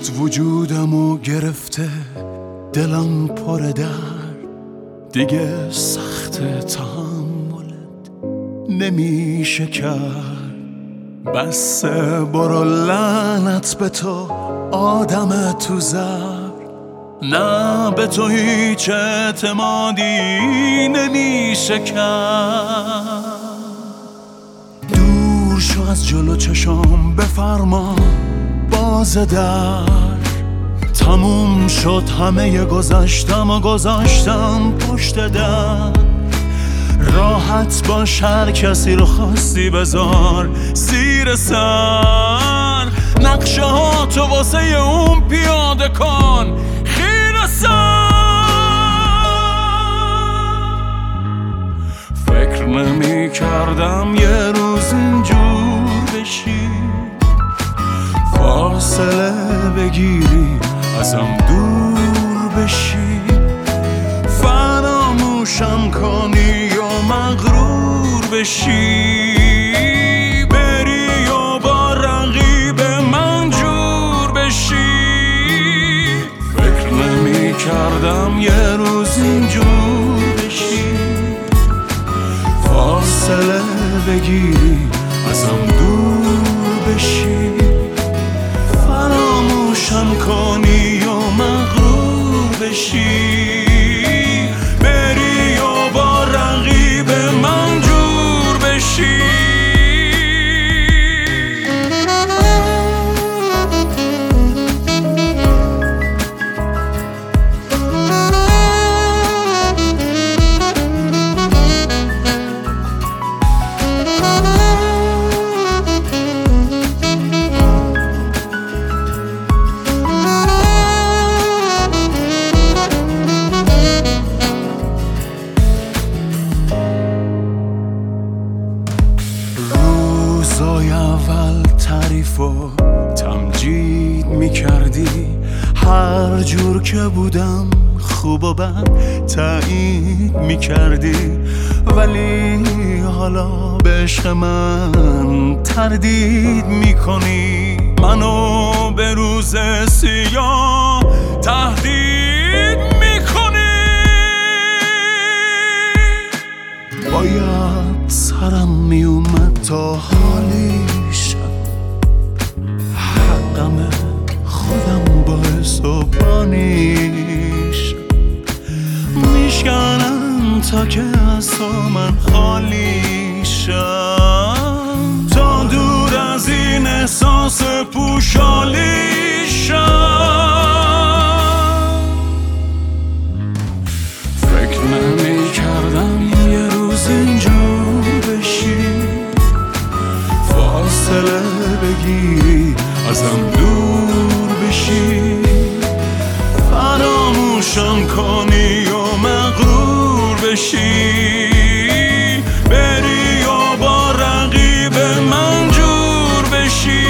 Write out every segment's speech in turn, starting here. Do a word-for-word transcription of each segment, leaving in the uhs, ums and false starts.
وجودمو گرفته، دلم پر درد، دیگه سخت تحملت نمیشه کرد. بس برو لعنت به تو آدم تو زر، نه به تو هیچ اعتمادی نمیشه کرد. دور شو از جلو چشام، بفرما باز در، تموم شد همه گذشتم و گذاشتم پشت در. راحت باش، هر کسی رو خواستی بذار زیر سر، نقشه ها تو واسه اون پیاده کن خیره سر. فکر نمی کردم یه روز اینجور بشی، فاصله بگیری ازم دور بشی، فراموشم کنی و مغرور بشی، بری و با رقیب من جور بشی. فکر نمی کردم یه روز اینجور بشی، فاصله بگیری ازم دور بشی، فراموشم کنی و مغرور بشی، بری و با رقیب من جور بشی. روزای اول تعریف و تمجید میکردی، هر جور که بودم خوب و بد تایید میکردی، ولی حالا به عشق من تردید میکنی، منو به روز سیاه تهدید میکنی. باید سرم میومد تا حالیشم، حقم خودم باعث و بانیشم، میشکنم تا که از تو من خالیشم، تا دور از این احساس پوشالیشم. فکر نمی کردم یه روز اینجور بشی، فاصله بگیری ازم دور بشی، فراموشم کنی و مغرور بشی، بری و با رقیب من جور بشی.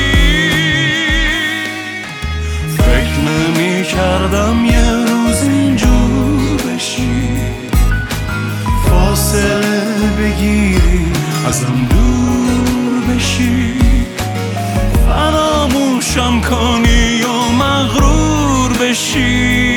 فکر نمی کردم یه روز اینجور بشی، فاصله بگیری ازم دور بشی، فراموشم کنی و مغرور بشی،